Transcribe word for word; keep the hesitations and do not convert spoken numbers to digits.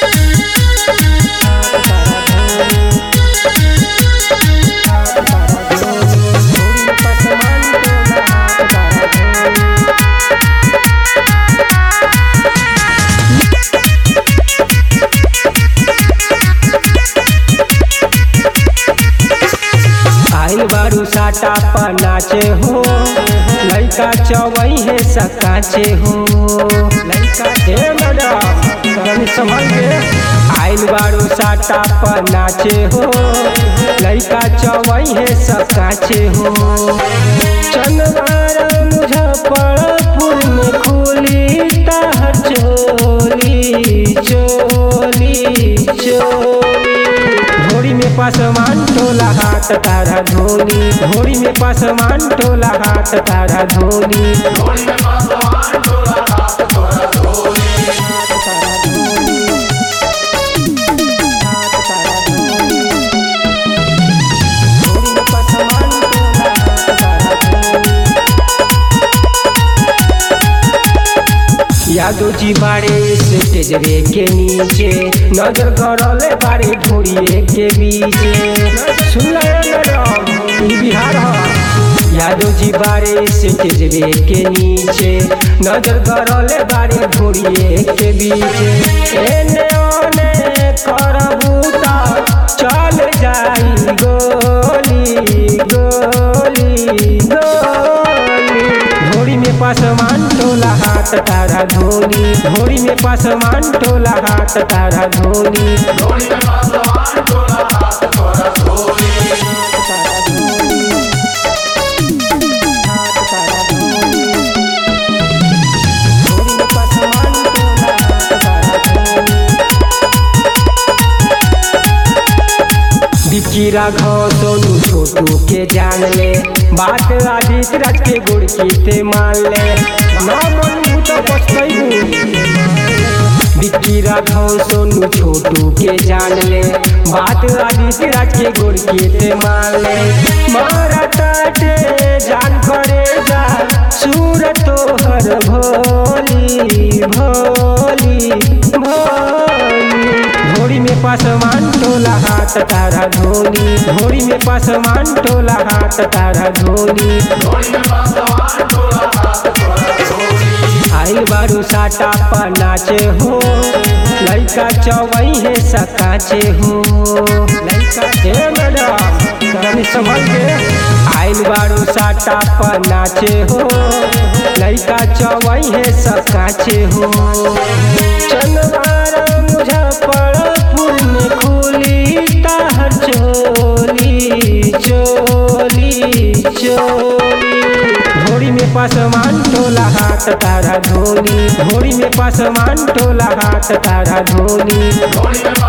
बारू साटा पर नाचे हो लड़का चवई है सकाचे हो लड़का हे मैडम संभल के आइल बारू साटा पर नाचे हो लड़का चवई है सकाचे हो चंदवारा मुजफ्फरपुर में खुली तहर चोली चोली चोली घोड़ी में पासमान टोला हाथ तारा धोनी घोड़ी में पासमान टोला हाथ तारा धोनी घोड़ी में पासमान टोला हाथ तोरा धोनी यादव जी बाड़े स्टेज रे के नीचे नजर गड़ले बाड़े ढोड़िए के बीचे सुन मैडम ई बिहार है यादव जी बाड़े स्टेज रे के नीचे नजर गड़ले बाड़े ढोड़िए के बीचे एने ओने करबू त चल जाई गोली गोली गोली घोड़ी में पासमान टोला हाथ तारा धोनी घोड़ी में पासमान टोला हाथ तारा धोनी घोड़ी में पासमान टोला हाथ तोरा धोनी बिकिरा घाव सोनू छोटू के जान ले बात आदित्य राज के गुड़ की ते मान ले ना मनू तो पछतैबू बिकिरा घाव सोनू छोटू के जान ले बात आदित्य राज के गुड़ की ते मान ले मारा ताटे जान करे जा सूरत तोहर भोली भोली भोली घोड़ी में पासमान टोला हाथ तारा धोनी घोड़ी में पासमान टोला हाथ तारा धोनी घोड़ी में पासमान टोला हाथ तोरा धोनी आइल बारू साटा पर नाचे हो लड़का चवई है सकाचे हो लड़का हे मैडम संभल के आइल बारू साटा पर नाचे हो लड़का चवई है सकाचे हो चंदवारा मुजफ्फरपुर में खुली तहर चोली चोली चोली घोड़ी में पासमान टोला हाथ तारा धोनी घोड़ी में पासमान टोला हाथ तारा धोनी घोड़ी में